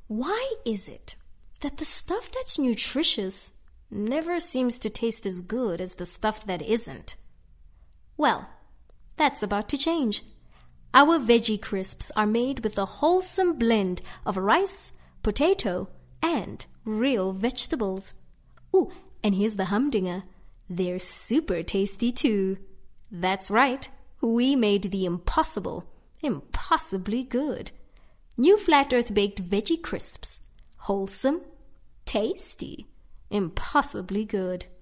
Why is it that the stuff that's nutritious never seems to taste as good as the stuff that isn't? Well, that's about to change. Our veggie crisps are made with a wholesome blend of rice, potato, and real vegetables. Ooh, and here's the humdinger. They're super tasty too. That's right. We made the impossible impossibly good. New Flat Earth Baked Veggie Crisps. Wholesome, tasty, impossibly good.